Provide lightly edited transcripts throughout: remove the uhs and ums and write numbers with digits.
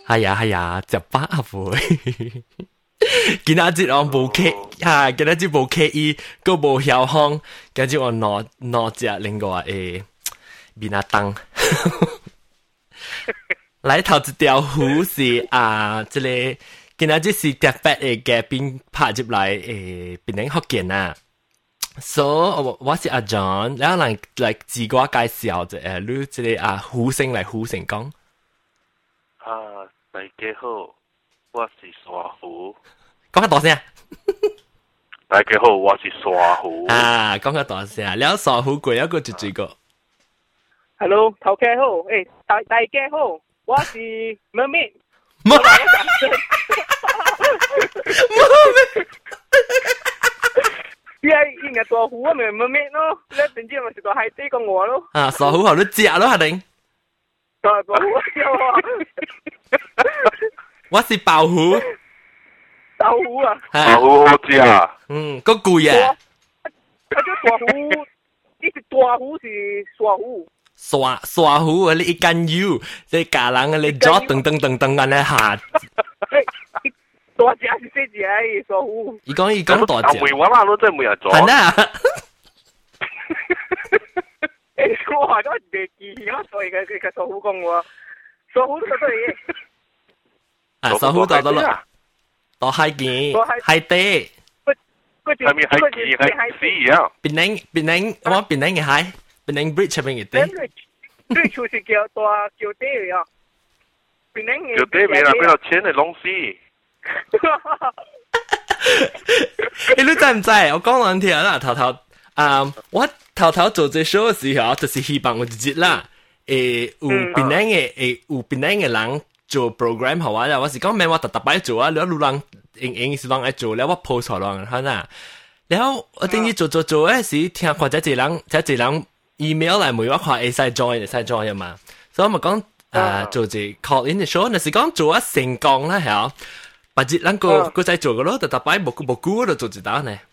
係啊，就把會。今仔日我無 K 啊，今仔日無 KE，個無曉風，今仔日我攞隻另外誒面啊燈。來頭一條胡是啊，即個今仔日是特別嘅邊拍入來誒，邊領福建啊。So 我是阿 John，然後嚟自我介紹就你即個啊胡姓嚟胡姓講。 啊，大家好，我是沙虎。 講下大聲。 大家好，我是沙虎。 啊，講下大聲，了沙虎過一個就這個。 Hello， 頭家好，誒，大家好，我是mermaid。 冇。 因為應該大虎啊，咪 mermaid 咯，你點知咪是大海底個我咯？ 啊，沙虎好你隻咯，係定？ 大虎有啊。 我是白虎。 大虎啊！ 大虎好知啊！ 個貴啊！ 嗰隻大虎，呢隻大虎是沙虎。 沙虎你一間 U， 即係家人你咗噔咁咧下。 大隻是細隻誒，沙虎。 伊講大隻。 梅灣啦，都真係冇人做。 係啊。 誒，我話咗未記，我所以嘅沙虎講喎，沙虎都得嘢。 啊，沙虎到得啦。到海見，海底。 係咪海見係死啊？ 邊領，我邊領嘅海，邊領 bridge 邊嘅底。 最初是叫地啊，邊領嘅。 叫地未啦，邊度錢嚟弄死？ 你知唔知？我講兩條啦，頭我頭做這 show 嘅時候，就是希望我自己啦，有邊領嘅人。做 program 好啊！我是講咩？我特擺做啊，แล้ว路人應是人愛做，แล้ว我 post 好人嚇呐。แล้ว我等於做嗰時，聽看這人 email 嚟問我看會使 join 嘛。所以我咪講做隻 call in 嘅 show，那是講做啊成功啦，係啊。或者人個再做個咯，特擺冇估嗰度做一單呢。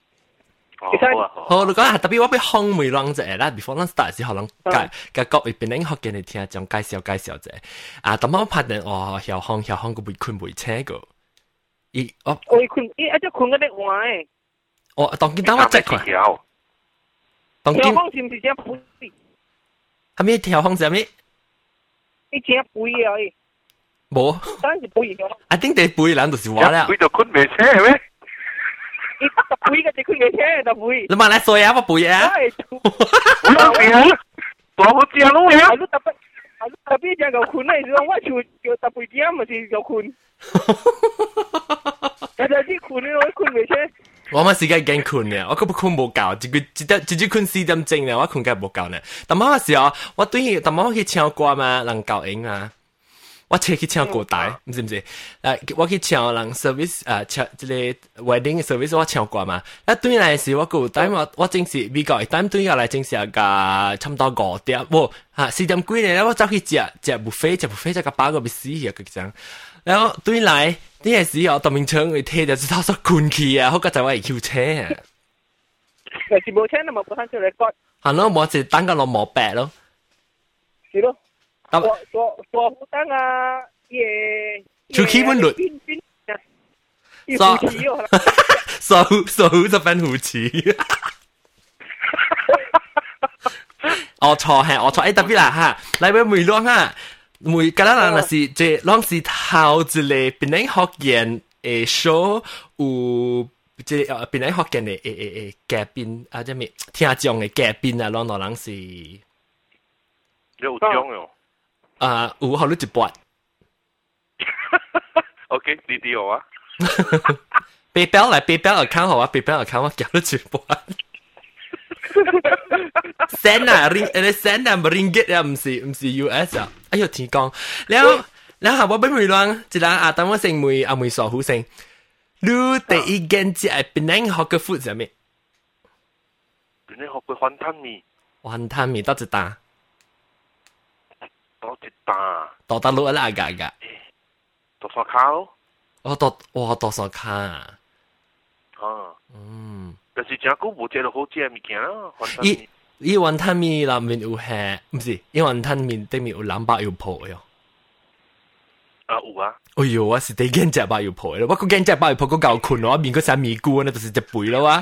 好，你講係特別我俾烘梅浪者啦，before 咱 start 時候，人介各位邊領學嘅你聽，將介紹者。啊，咁我拍定哦，曉烘個會困會車個。 會困，一隻困嗰啲話誒。 哦，當見當我隻佢。當見。 曉烘是唔是只背？ 係咩曉烘是咩？ 你只背啊？ 冇。 當然是背咗。 I think 你背人就是話啦。 背就困未車係咩？ 你特背嘅只困未車特背。 你問你衰啊？我背啊？ 我背啊！我好知啊，攞啊！ 特別只個困咧，我叫特背點咪是個困。有啲困咧，我困未車。 我咪時間已經困嘅，我根本困冇夠，自己困4點鐘咧，我困緊冇夠呢。但嗰時候，我對於但我去唱歌嘛，人教應啊。我車去唱歌帶，唔知？我去唱人 service 唱即個 wedding service 我唱歌嘛。對嚟時我歌帶我正是美國，但對我嚟正是個差唔多5點，4點幾咧，我走去食 buffet 只個飽個要死嘅佢講。然後對嚟呢個時候，特別唱佢聽就知道說困去啊，好個就我係叫車啊。 是冇車，你冇翻出嚟講。 係咯，我就等個落毛白咯。 是咯。做好燈啊！ 做基本律，手就變胡詞。我錯，特別啦嚇，嚟俾梅朗嚇，梅格拉人是即朗是頭一個邊領學員誒 show 有即邊領學員誒嘉賓啊，即咩聽眾嘅嘉賓啊，朗人是有獎喎。 有好你一半。 OK，弟弟好啊。 PayPal 嚟 PayPal account 好啊 ，PayPal account 我叫你一半。Send 啊，send 啊，唔 ringgit 啊，唔是 US 啊。哎呦，天講，然後我俾梅浪，一人啊，等我姓梅阿梅傻虎姓。你第一件只係邊領學嘅 food 係咩？ 邊領學嘅雲吞麵。 雲吞麵得一打。 多一打， 多得攞啦㗎， 多少卡咯？ 多少卡啊？ 但是真久冇食到好食嘅物件啦。 伊雲吞麵裏面有係，唔是？伊雲吞麵對面有兩百有破喲。 有啊。 哎呦，我是第驚只包要破咯，我個驚只包要破個夠困咯，面嗰隻咪菇呢，就是隻背咯啊！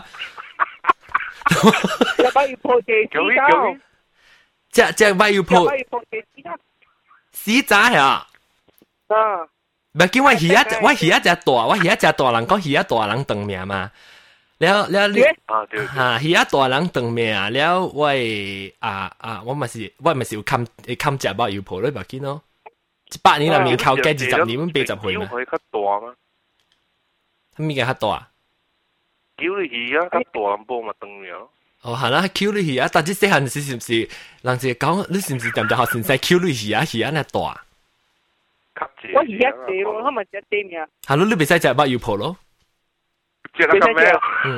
只包要破地屎只包要破屎渣呀！ 啊！ 唔係叫我魚一隻大，我魚一隻大人講魚一大人長命嘛。了你對嚇魚一大人長命啊！了我咪是有冚只包要破咯，唔見咯。100年內面靠雞20年咁80歲嘛？ 可以較大嗎？ 咩嘅較大？ 叫你魚啊，較大波嘛長命。 哦，係啦，Q 你魚啊！但係細漢時是唔是人哋講你是唔是點就學先生 Q 你魚啊？魚啊那大。 我魚一隻咯，我咪隻隻命。 係咯，你別使隻包要破咯。 隻得咩？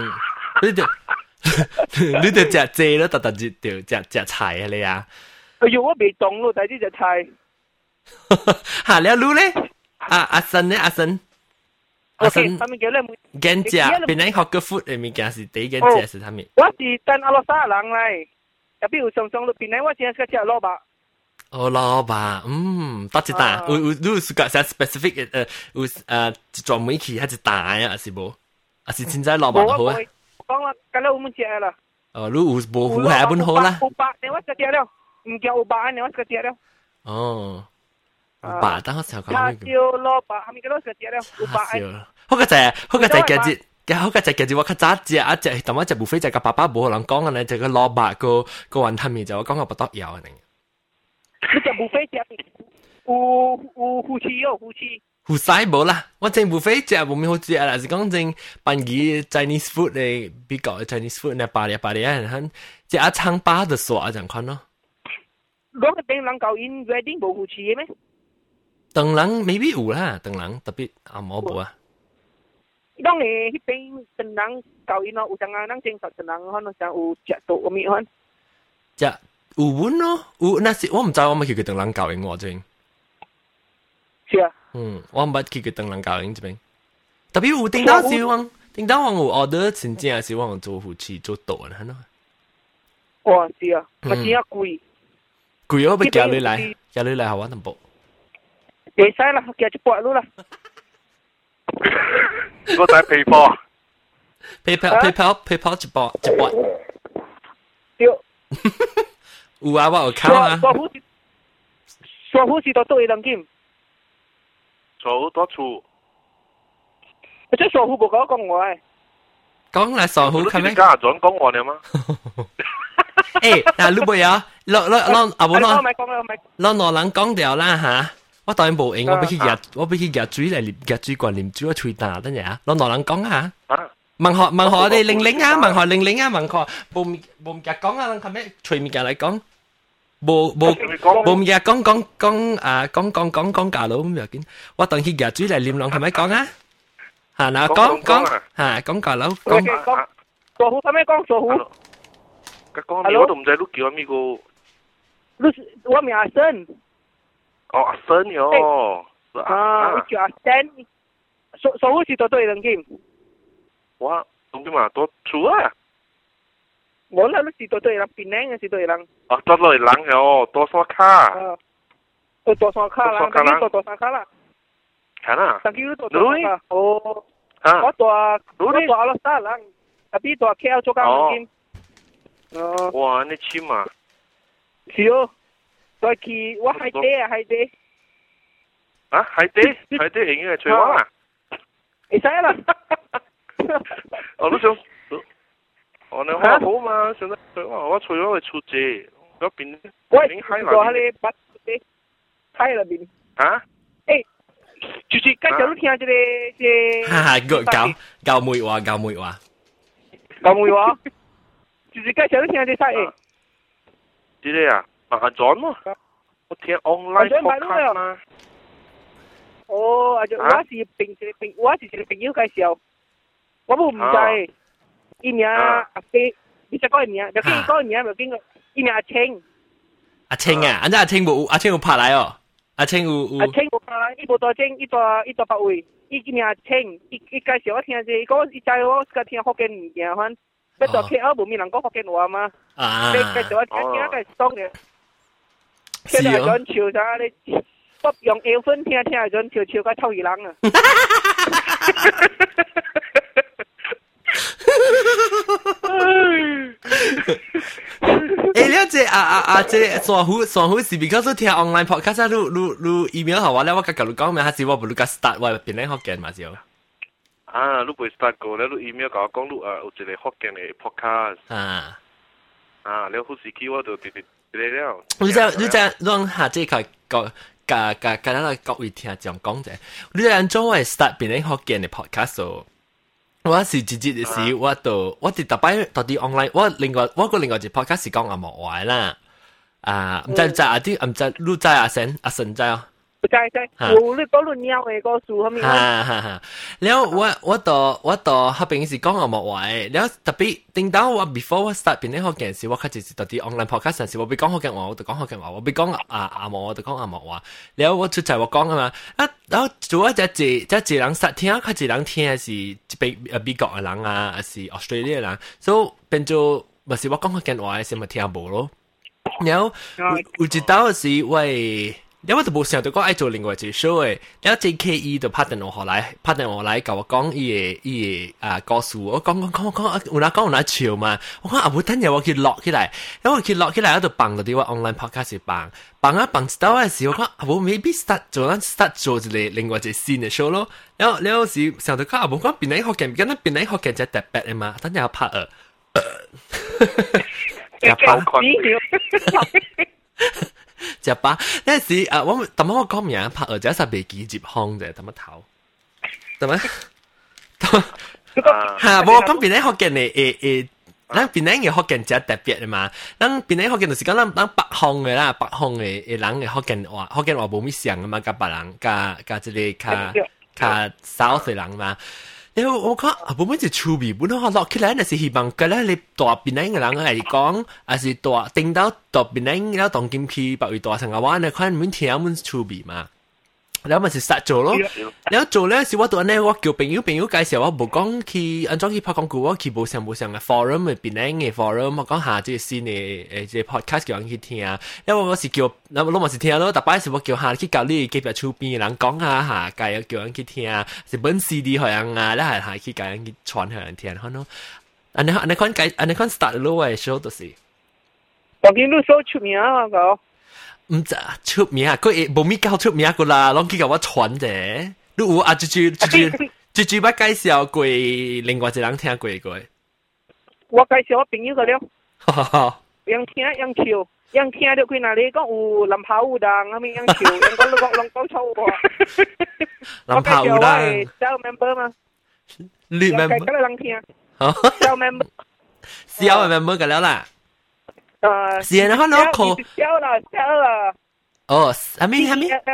你就隻蔗咯，特隻菜啊你啊！ 哎呦，我未懂咯，但係呢隻菜。 嚇你รู้咧？阿信咧，阿信， 他們叫咧驚只，邊啲學個 food 嘅物件是第一驚只是他們。 我是等阿羅沙人嚟，入邊有上到邊咧，我只係食蘿蔔。 哦，蘿蔔，多隻蛋，有是個啥 specific 有專門去係隻蛋啊，是冇？啊是現在蘿蔔好啊？ 講啦，咁啦，我們食啦。 哦，你有冇糊係本好啦？ 有白，你我食咗了，唔叫有白，你我食咗了。 哦。白等我時候講叉燒蘿蔔，係咪嗰度食咗了？有白。 好個就係記住我較早隻一隻，但我隻無非就個爸爸冇可能講嘅咧，就個蘿蔔個雲吞麵就我講個不得了嘅。 你隻無非隻有胡刺哦，胡刺。 胡曬冇啦，我正無非隻冇咩好食啦，是講正半夜 Chinese food 咧，比較 Chinese food 咧，巴黎很隻一餐巴的耍這樣款咯。 嗰個訂人教因 wedding 冇胡刺嘅咩？ 當然未必有啦，當然特別冇冇啊。 當你迄邊訂人教因咯，有陣人證實訂人可能就有食到個咩款。 食有碗咯，有那是我唔知我咪叫佢訂人教因我正。 是啊。 我唔捌去佢訂人教因這邊。特別有訂到時往有 order 真正是往做胡刺做大啦，喏。 哦，是啊，咪真係貴。 貴我咪叫你來好我淡薄。 會使啦，叫一半咯啦。 我在PayPal 一半。 對。 有啊，我有考啊。 傻虎是到多一兩金。 傻虎多處。 即傻虎冇講我誒。 講嚟傻虎係咪？ 家下轉講我哋嗎？ 誒，嗱，你唔要，攞阿冇攞，攞人講掉啦嚇。我當然冇應，我俾佢夾水嚟夾水罐黏住我嘴大，等陣啊！攞人講下。問學我哋玲啊，問學玲啊，問學冇夾講啊，係咪？隨面夾嚟講，冇夾講教佬咁樣見。我當佢夾水嚟黏落，係咪講啊？嚇嗱，講嚇講教佬講。 傻虎，係咪講傻虎？ 我都唔知你叫咩個。 我名阿生。 哦，阿生喲。 我叫阿生。傻虎是多對兩金。 我兩金嘛，多處啊。 我啦，你是多對人，邊兩個是對人。 哦，多對人喲，多刷卡。 多刷卡啦，等於多刷卡啦。 係啦。 等於多刷卡。哦。我多阿羅沙人，特別多 KL 做兩金。 哇，你簽嘛？ 是哦，再去我海底啊，海底。 啊，海底已經係吹我啦。 會使啦。 我都想，我哋話好嘛，想得吹我吹咗去出借，嗰邊邊海那邊。我喺北邊，海那邊。啊？誒，就是介紹你聽一個。 哈哈，教妹話。 教妹話。就是介紹你聽一個啥？ 啲咧啊，阿 John 咯，我聽 online podcast 嘛。 哦，阿 John，我是一個朋友介紹，我冇唔知，伊名阿飛，你識講伊名，就跟伊講伊名，就跟個伊名阿青。 阿青啊，安怎阿青有拍來哦？阿青有。 阿青有拍來，伊無大青，伊大八位，伊名阿青，伊介紹我聽者，伊講伊知我個聽福建物件款。要做 KL 無面人講福建話嘛？你介紹我聽介紹嘅，其實轉潮啥你， 個用earphone聽陣笑個臭二郎啊！ 了解這算好是 because 聽 online podcast 你 email 好我咧，我甲你講咩？還是我不如甲 start 我邊咧學見嘛就。 啊，你袂 start 過咧，你 email 甲我講你有一個福建嘅 podcast。你好時機我就直了。 你再讓下這個甲咱各位聽眾講者，你安怎會 start 邊咧福建嘅 podcast？我是直接是我哋特擺到啲 online，我另外一隻 podcast 是講阿莫話啦，唔知啲唔知你知阿神知啊？ 知，我你講論鳥嘅個數係咪？ แล้ว我到後邊是講阿莫話嘅，แล้ว特別聽到我 before 我 start 邊啲學嘅時，我開始到啲 online podcast 時，我俾講學嘅話，我就講學嘅話，我俾講阿莫，我就講阿莫話，แล้ว我出嚟我講啊嘛，然後做一隻人實聽，開始人聽係美國嘅人啊，還是 Australia 嘅人，所以變做咪是我講學嘅話，係咪聽無咯？然後有知道是喂。因為就冇想到講愛做另外一個 show 嘅，然後 JKE 就拍電話來甲我講伊個故事，我講有哪笑嘛，我講冇等下我去錄起來，然後我去錄起來我就放到啲我 online podcast 放到嘅時候，我講冇 maybe start 做一個另外一個新嘅 show 咯，然後是想到講冇講邊嚟學嘅，咁邊嚟學嘅就特別嘅嘛，等下拍只把那時我講名拍就係未幾接康啫，點樣嚇？我講邊咧學嘅呢？咱邊咧嘅學嘅就特別嘅嘛。咱邊咧學嘅就是講咱北方嘅啦，北方嘅人嘅學嘅話冇乜像嘅嘛，甲別人甲即個較少嘅人嘛。我講冇乜就趣味，本來我落起來，那是希望嗰咧你大邊咧嘅人嚟講，還是大聽到大邊咧แล้ว當今去百位大成嘅話，你看唔聽唔趣味嘛？แล้ว咪是實做咯，แล้ว做咧是我到呢，我叫朋友介紹我冇講去安裝去拍廣告，我去冇上嘅 forum 嘅邊咧嘅 forum， 我講下即係新嘅即係 podcast 叫人去聽，因為我是叫，我咪是聽咯，特擺時我叫下去教你幾邊厝邊嘅人講下介叫人去聽，是本 CD 係人啊，แล้ว係去教人去傳係人聽，可能，安尼看 start 咯嘅 show 就是， 當今你所出名啊個。 唔知出名，佢冇咩夠出名個啦，攏去甲我傳啫。你有啊？豬捌介紹過另外一個人聽過個。 我介紹我朋友個了。樣聽到佢那裡講有林跑有人，咁樣樣笑，人講粗喎。 林跑有人。 小 member 嘛？ 你 member？ 咁人聽。小 member。 小 member 個了啦。是啊，然後笑啦。 哦，係咪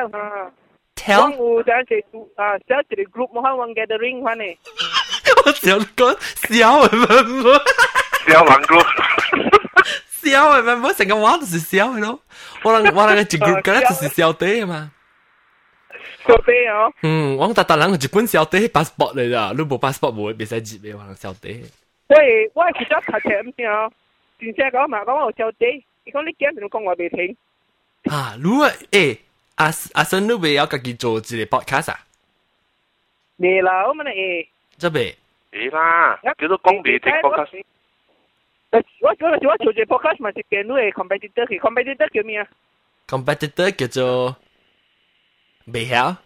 ？tell 有陣時小一個 group 冇可能 gathering 翻嚟。 我想講小係咪？ 小人 group， 小係咪？成個話都是小嘅咯。我一 group 嘅咧就是小弟啊嘛。 小弟哦。 我特人日本小弟 passport 嚟咋，你冇 passport 冇別使接嘅話小弟。 喂，我係其實睇車唔聽。真正講嘛，講我有小弟，你講你驚就講我未聽。 如果阿生你未有自己做一個 podcast 啊？ 未啦，我問你這未？ 未啦，叫做講未聽 podcast。 我做一個 podcast 咪是見你嘅 competitor 叫咩啊 ？competitor 叫做未曉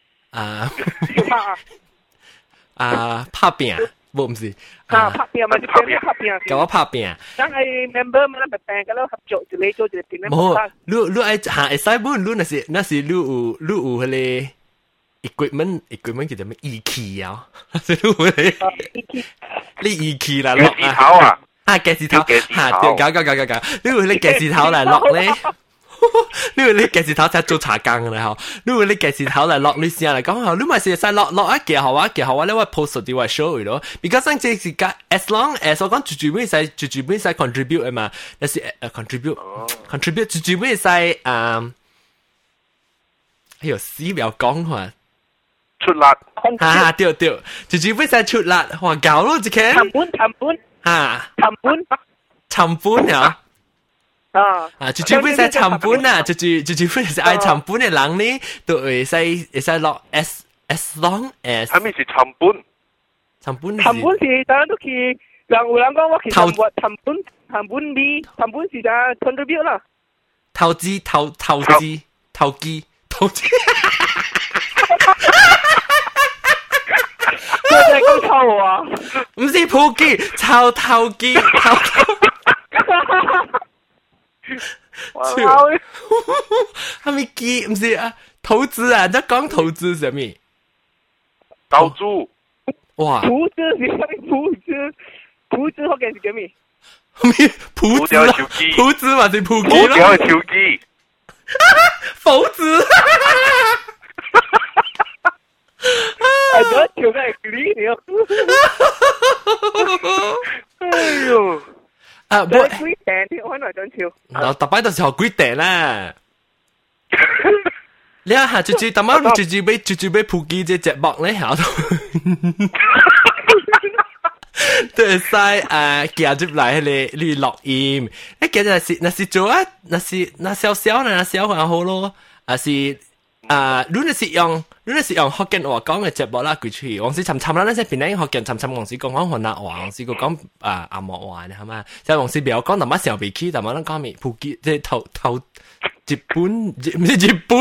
拍拼。冇唔是， 拍片咪就拍片， 搞我拍片。 但係 member 咪咪病噶咯，合作就你做就點樣？ 冇，你愛行會使本，你那是你有迄個 equipment 叫做咩 EQ 啊？你 EQ 啦，落計時頭嚇，搞，你有你計時頭嚟落咧。你話你計時頭才做茶工嘅啦，你話你計時頭嚟落你試下嚟講，你咪是使落一件好啊，你話 post 啲話 show 咯。because 嗰陣時間 as long as 我講最尾使 contribute 啊嘛，但是contribute 最尾使哎呦死唔要講話出力對，最尾使出力，話搞咯，只看談本啊。 最本是長本啊，最本是愛長本嘅人呢，都會使落 as long as。 係咪是長本？ 長本是大家都去，有人講我去長本 B， 長本是就 contribute 啦。 投資。 我真係講臭啊！ 唔是普機，投機。係咪機？唔是啊，投資啊，你講投資係咪？ 投資。 哇！ 投資是咩？投資學嘅是叫咩？ 普子還是普機咯？普條係條機。 否子。 我條嘅係呢條。哎呦！我幾訂啲，我可能想跳。 我特擺到時候幾訂啦。你下最特晚最俾普機隻隻幕咧下度。對曬夾入嚟你錄音，一夾那是做啊，那小還好咯，是你那是用福建話講嘅節目啦，佢出，往時尋啦，那些邊啲福建尋往時講河南話，往時講阿莫話咧，係嘛？就往時邊有講，但乜時候未起，但乜講咪普及，即係頭日本，唔是日本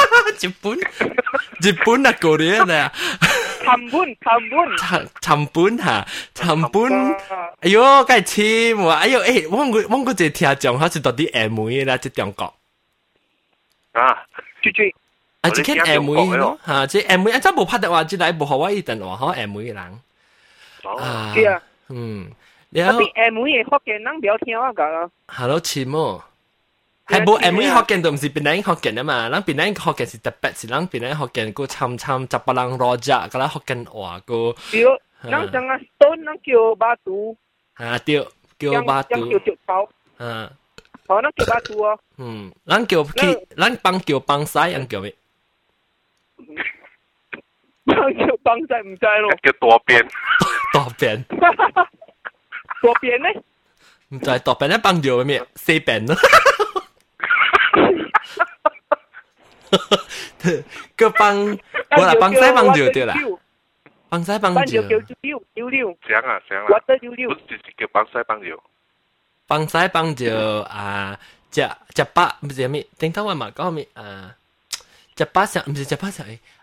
啊，嗰啲啊。 尋本嚇，尋本， 哎呦，梗係黐喎！哎呦，我嗰隻聽講，好似到啲曖昧啦，即中國。 最啊，即係曖昧咯嚇，即係曖昧，真冇拍得話，即係冇學威定話好曖昧嘅人。 係啊， 然後曖昧嘅福建人比較聽我講啦。 係咯，似麼？係冇曖昧福建都唔是邊啲福建啊嘛，人邊啲福建是特別，是人邊啲福建個參十八人羅只，個啦福建話個。 人講啊，ต้น人叫巴肚。 叫巴肚。 人叫腳頭。人叫巴肚哦。 人幫叫幫西，人叫咩？ 幫叫幫西唔知咯。 叫多邊。 多邊。 多邊呢？ 唔知多邊咧幫叫咩？四邊咯。個幫，我啦幫西幫叫對啦。幫西幫叫。 叫溜。 想啊！ 我得溜。 不是叫幫西幫叫。 幫西幫叫只巴唔是咩？頂頭話嘛講咩只巴上唔是只巴上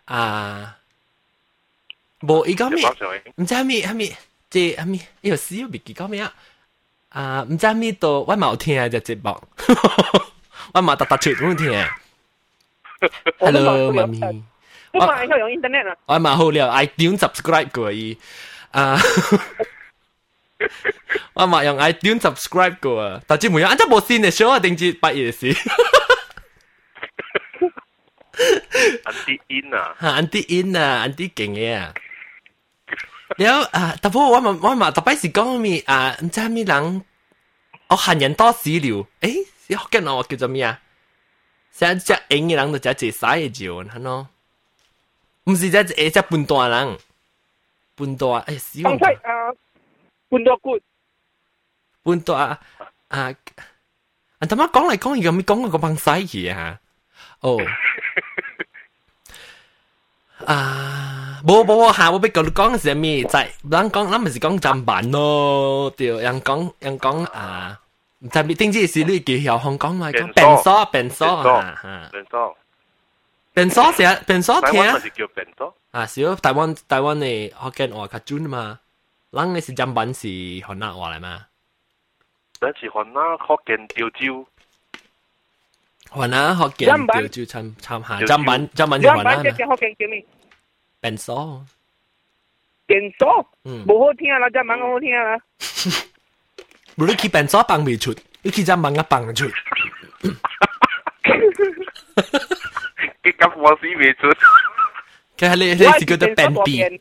冇伊講咩？唔知係咩？即係咩？呢個詩未記講咩唔知係咩到我冇聽啊隻節目，我冇特出冇聽。Hello， 媽咪。 我買佢用 internet 啊。 我買好了 ，iTunes subscribe 過伊我買用 iTunes subscribe 過啊，但係冇用，真冇線嘅 show 啊，定住八夜事。 Andy in 啊 ，Andy in 啊，Andy 勁嘅啊。แล้วแต่พวกว่ามาต่อไปสิ講咩唔知係咩人，我閒人多史料，誒，福建話叫做咩啊？成隻英嘅人就只使嘅字，係咯，唔是只半大人，半大死我。半大骨， 半大但係講嚟講去咁講個幫西嘅嚇，哦。冇下我俾佢講嘅是咩？就係人講，人咪是講砧板咯，對，人講唔知咩？定之是呢叫有香港咪講便所聽台灣咪是叫便所少台灣嘅福建話較準嘛，人嘅是砧板是河南話嚟嘛？ 但是河南福建潮州。 河南福建潮州參下砧板係河南嘅福建叫咩？ 便所， 冇好聽啦，砧板好聽啦。 冇你去便所幫未出，你去砧板幫出。 佢咁我死未出。 佢係你是叫做便秘，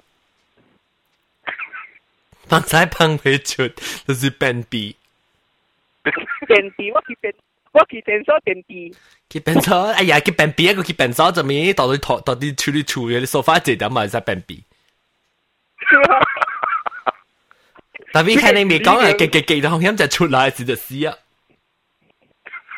幫晒幫未出，就是便秘。 便秘，我去便所便秘。 去便所，哎呀，去便秘一個去便所就咪到啲處理處嘅，你梳化這點咪使便秘。特別睇你未講啊，記到好險就出來時就死啊！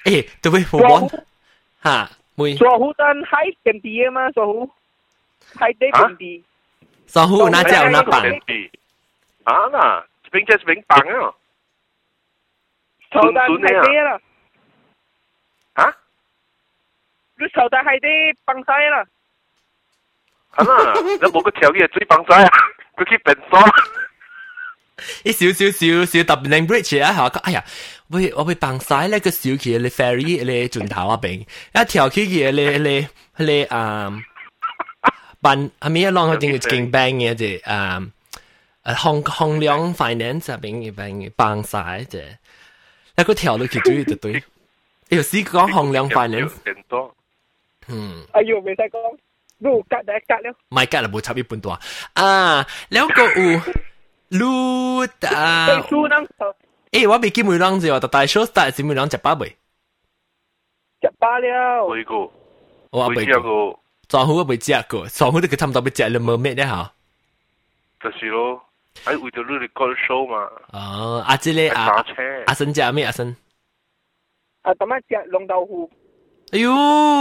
誒，對唔住，我嚇，妹。 傻虎但海邊地啊嘛，傻虎海底邊地。 傻虎那隻有那棒。 啊嗱，邊隻邊棒啊？ 臭蛋海底啦。 啊？ 你臭蛋海底棒晒啦。 啊嗱，你冇個條嘢追棒晒啊？佢去變裝。 一少特別靚 bridge 啊，嚇！哎呀，我被綁曬咧個小企嘅 ferry 咧轉頭啊邊，一條企嘅咧辦係咪一浪佢定係勁 bank 嘅啫項量 finance 啊邊嘅綁曬啫，一個條路其中就對，有時講項量 finance， 哎呦，未使講，都隔第一隔了， 唔係隔啦，冇插一半多啊，兩個有。路我未見梅朗啫，但係 show start 是梅朗食飽未？ 食飽了。 未過， 我未過。撞好我未食過，撞好都佢差唔多要食兩咩咧嚇？ 就是咯，喺為咗你講 show 嘛。 哦，阿姐咧阿生食咩阿生？ 啊，咁樣食龍豆腐。 哎呦！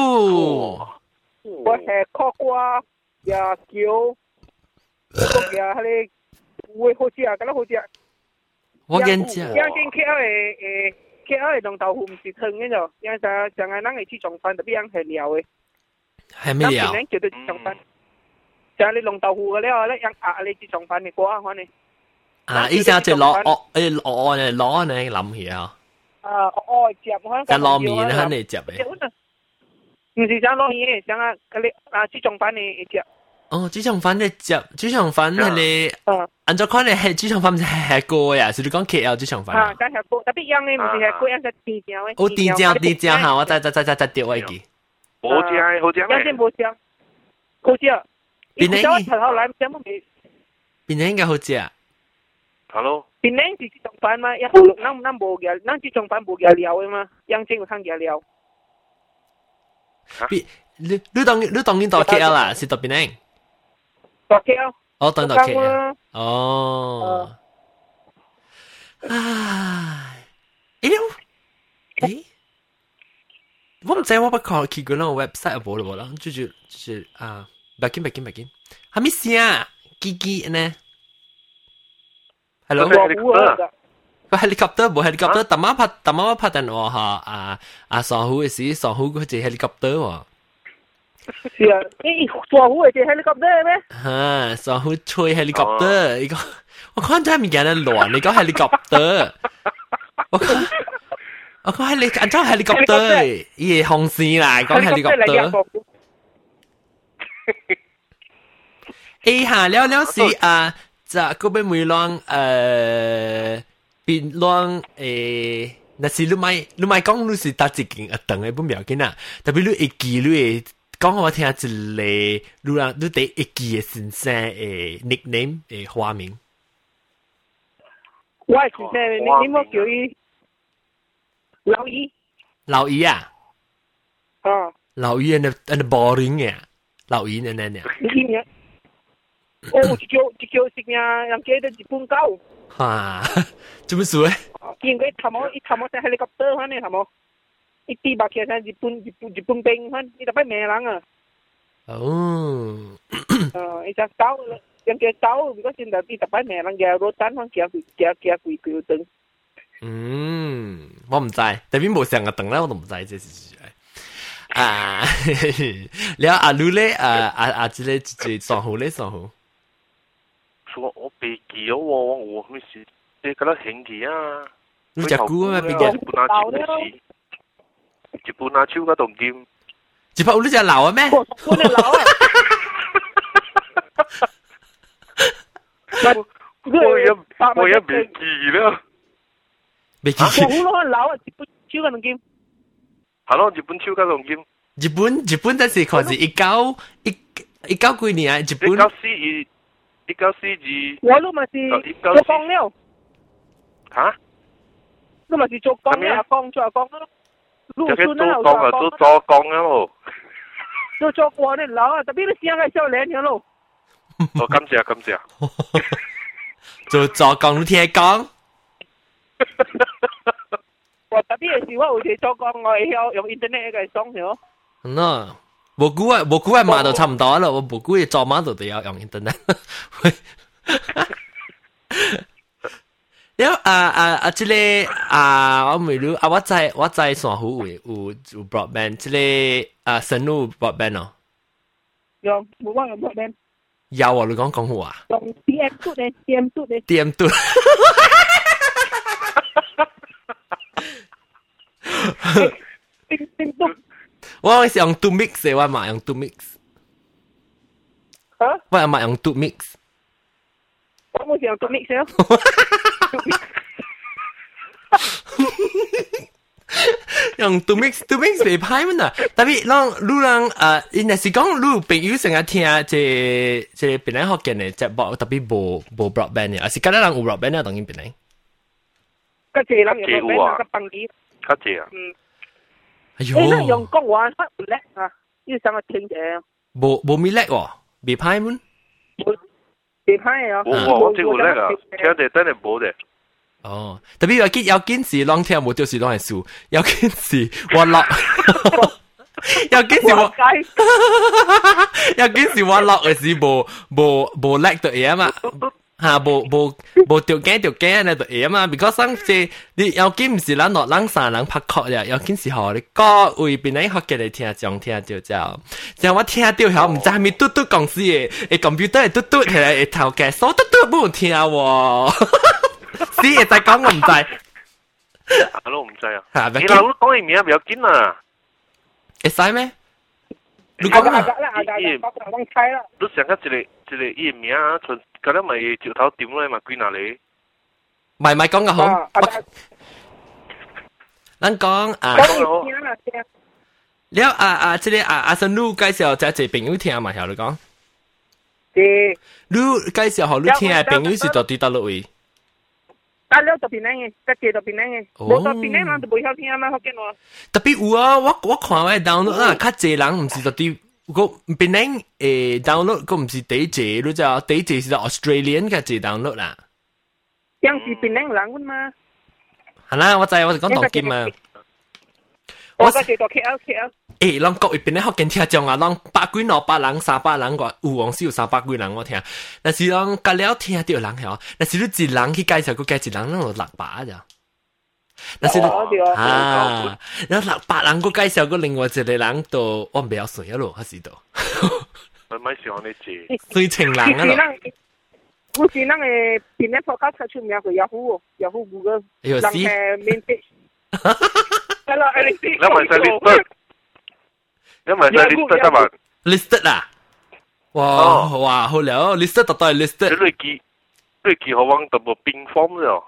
我係苦瓜，也叫，也係你。會好食啊，咁樣好食。 我見食。 因為 KL 嘅龍豆腐唔是湯嘅就，因為就係咱嘅豬腸飯特別樣係料嘅。 係咩料？ 叫做豬腸飯，就係你龍豆腐嘅料咧，樣壓你豬腸飯嘅瓜可能。 啊！以前就攞攞呢諗起啊。 接可能。 就攞面肯定接嘅。 唔是想攞嘢，想啊嗰啲豬腸飯嘅接。 哦，豬腸飯咧接，豬腸飯係你，按照看你係豬腸飯唔係係過呀，是你講 KL 豬腸飯啊？ 梗係過，特別樣嘅唔是係過，樣係甜醬嘅。 哦，甜醬嚇，我再掉位記。 好正， 樣先冇醬，好食。邊呢？頭來唔冇味。 邊呢應該好食啊 ？Hello。 邊呢是豬腸飯嘛？一號咱冇嘅，咱豬腸飯冇嘅料嘅嘛，樣正有湯嘅料。 你當然到 KL 啦，是到邊呢？ 到 KL， 哦，到 KL， 哦，唉，我唔知我不考去嗰個 website 冇咯，就是啊，白見，係咪先啊？機呢 ？Hello，個 helicopter 冇 helicopter，特媽拍電話嚇上湖嘅時，上湖嗰隻 helicopter 喎。 是啊，你傻虎係隻 helicopter 咩？ 嚇，傻虎吹 helicopter，呢個我看咗係咪人哋亂？你講 helicopter，我講你按照 helicopter， 咦紅線啦，講 helicopter。誒嚇，了是啊，就嗰邊梅浪變浪誒，那是你咪講你是搭一件等嘅本唔要緊啊，特別你會記你。講我聽一個，你第一記嘅先生誒 nickname 誒花名。 我係先生，你冇叫伊老姨。 老姨啊？ 啊。 老姨係boring 嘅，老姨係咩？ 你咩？哦，一叫食咩？人家都日本狗。 嚇，做咩事咧？ 見佢頭毛在helicopter嗰啲頭毛。一啲白劇喺日本兵，你特別咩人啊？ 哦， 一隻狗，人隻狗，如果現在你特別咩人嘅，攞單方夾佢燈。 我唔知，特別冇成個燈咧，我都唔知這是啊。你阿盧咧，阿之咧，只上好咧，上好。 我被記咗喎，我咩事？你覺得興起啊？ 你隻股啊？邊個？ 日本阿超嗰棟劍， 日本呢隻流啊咩？ 我哋流啊！ 我也未記啦， 未記。 我好多流啊！日本超嗰棟劍， 係咯，日本超嗰棟劍。 日本但是可是19幾年啊？日本1942， 我都咪是做鋼了。 嚇？ 都咪是做鋼啊，鋼做鋼咯。 就佢做鋼啊，都做鋼啊咯。 做過你老啊，特別你聲係少靚嘅咯。 哦，感謝。 做鋼你聽講。 我特別是我有時做工，我會曉用 internet 嘅裝咗。 喏，冇估係碼到差唔多啦，我冇估係做碼到都要用 internet。แล้ว即係我唔รู้我在上湖有 broadband 即係深入 broadband 哦。 有冇話用 broadband？ 有啊，你講好啊？ 用 DM 嘟咧 ，DM 嘟咧 ，DM 嘟。 叮嘟。 我係用 to mix 嘅，我買用 to mix。 嚇？ 我係買用 to mix。 我冇用 to mix 咯。 用 to mix 未歹乜啊？特別你若是講你朋友成日聽即邊嚟學嘅呢，即係特別無 broadband 嘅，還是今日人有 broadband 啊？當然邊嚟。 個濟人有 broadband 個幫你。 較濟啊。 哎呦！ 那用講話乜唔叻啊？要上個聽者。 冇咪叻喎，未歹乜。 未歹啊！ 我即係叻啊，聽得真係冇嘅。 哦，特別有件事啷聽冇，就是啷係數，有件事我落，有件事我落嘅是冇叻到嘢嘛，嚇冇條頸咧到嘢嘛，because 生即你有件唔是咱落咱三人拍曲呀，有件事學你歌會變嚟學嘅你聽講聽到就我聽到後唔知係咪嘟嘟公司嘅computer係嘟嘟起來頭嘅手嘟嘟冇聽喎。是會再講我唔知， 我都唔知啊。你老講嘅名唔要緊啊， 會使咩？你講啊？ 你想下一個伊名啊，像嗰啲咪照頭點咧嘛，幾哪裡？ 咪講個好，咱講了即係阿生你介紹即係朋友聽嘛，曉你講。你介紹好你聽嘅朋友是到底到落位？ 啊，了到邊咧？個借到邊咧？冇到邊咧，人就唔曉聽啊嘛，學緊我。 特別有啊，我看我 download 啦，較濟人唔是到底個邊咧download 個唔是第一隻，你知啊？第一隻是 Australian 嘅隻 download 啦。 樣是邊咧人嘛？ 係啦，我講當今嘛。 我個借到 KL。 啷國邊咧學緊聽講啊，啷百幾200人、300人個，有往時有300幾人我聽。但是啷隔了聽到人係哦，但是你一人去介紹個介一人，啷就600咋？但是然後600人個介紹個另外一個人都我唔要算一路，還是都。 我咪想你知。 最情人啊咯。 我是那個邊咧 podcast 出名個 Yahoo Google，人係 main page。係啦，你知。 你咪使 listed，你咪使 listed 得嘛 ？listed 啊？哇，好了 ，listed 特係 listed。 你記好往double冰form 咗。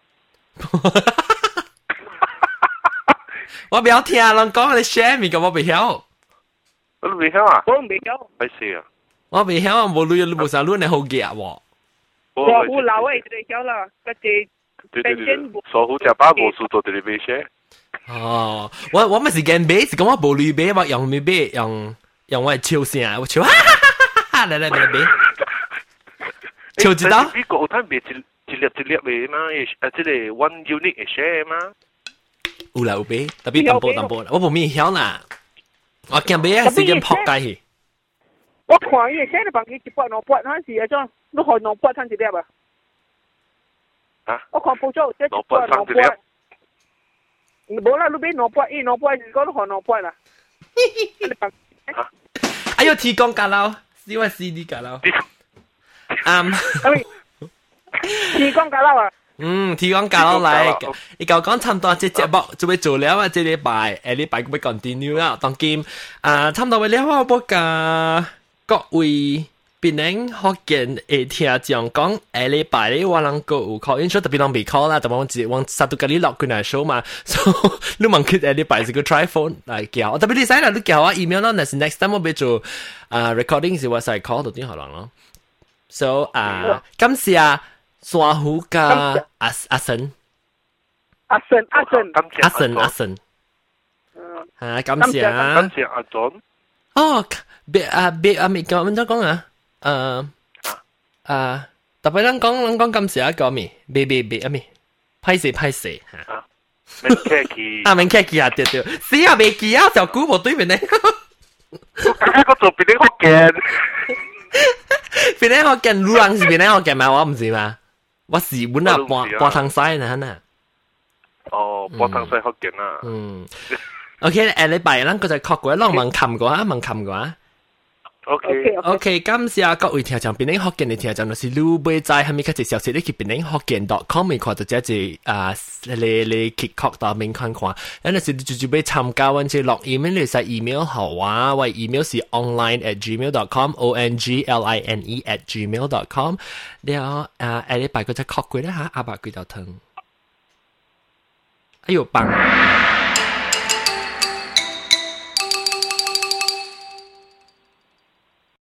我唔要聽人講你 share 咪，我未曉。 你未曉啊？ 我未曉。 係事啊？ 我未曉啊，冇女冇啥女你好嘅啊喎。 我老誒就曉啦，嗰啲。 對，所好食飽無數做對你未 share。 哦，我咪是驚買，是講我無女買，我用咪買，用我超聲，我超哈哈哈哈，來買。超一刀。 呢個有攤買一粒嘅嘛，即係 one unit 嘅 share 嘛。 有啦有買，特別淡薄，我無咩曉啦。我驚買啊，時間撲街去。 我看伊個 share 房佢100-200，嗰陣時啊，種你開200攤一粒啊？ 啊？ 我看報紙即係100-200。冇啦，你俾200，200如果都學200啦。 哎呦，提供架撈 ，CYCD 架撈。 提供架撈啊！ 提供架撈嚟，你講差唔多即節目就要做了啊！即禮拜要 continue 啦，當今差唔多為了我報價各位。邊人學見會聽講講禮拜咧，我能夠有 call in show，特別人未 call 啦，特別我自往殺到嗰啲落佢嚟 show 嘛，所以你問佢禮拜是個 try phone 嚟叫，特別你使啦，你叫我 email 咯，但是 next time 我俾做recording 時我使 call 到啲可能咯。So 今次山湖嘅阿神， 阿神，今次阿John， 哦，未講啊。特別人講今時一個咪，別咪，歹勢嚇。 免客氣， 免客氣啊，對，死啊，未記啊，就估無對面咧。 我做邊啲福建？ 邊啲福建？魯人是邊啲福建嘛？我唔是嘛？我是本啊，半湯西呐。 哦，半湯西福建啊。 OK， 禮拜咱個就學過，讓問琴過啊，問琴過啊。OK， 感謝各位聽眾，邊啲福建嘅聽眾就是魯貝仔，係咪佢隻消息？你去邊啲福建.com 咪看到只你 KikTok 到面看看，有陣時你就要參加揾隻錄 email，你使 email 好啊，或 email 是 online@gmail.com online@gmail.com， 了禮拜個就學過啦嚇，阿爸幾道湯，哎呦棒！